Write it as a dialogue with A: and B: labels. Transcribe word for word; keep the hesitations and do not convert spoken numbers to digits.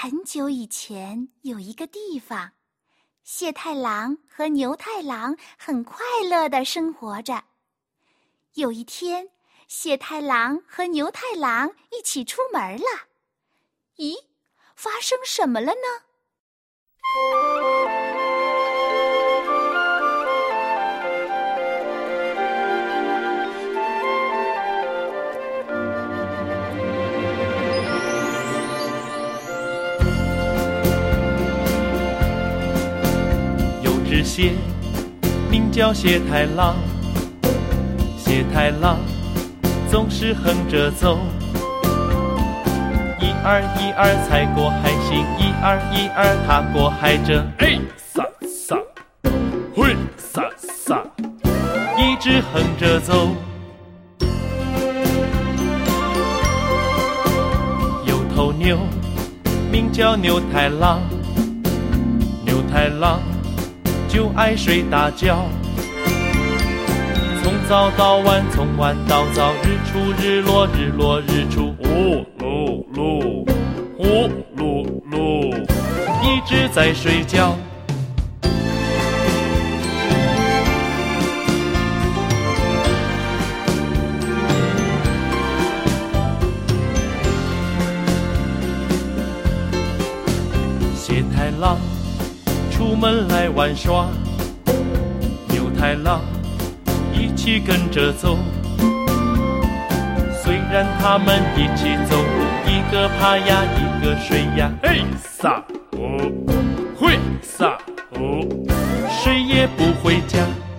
A: 很久以前，有一个地方，谢太郎和牛太郎很快乐地生活着。有一天，谢太郎和牛太郎一起出门了。咦，发生什么了呢？
B: 只蟹名叫谢太郎，谢太郎总是横着走，一二一二踩过海行，一二一二踏过海着，哎撒撒，嘿撒撒，一直横着走。有头牛名叫牛太郎，牛太郎就爱睡大觉，从早到晚，从晚到早，日出日落，日落日出，呼噜噜，呼噜噜，一直在睡觉。谢太郎出门来玩耍，牛太郎一起跟着走。虽然他们一起走路，一个爬呀，一个睡呀，嘿撒哦，会撒哦，谁也不回家。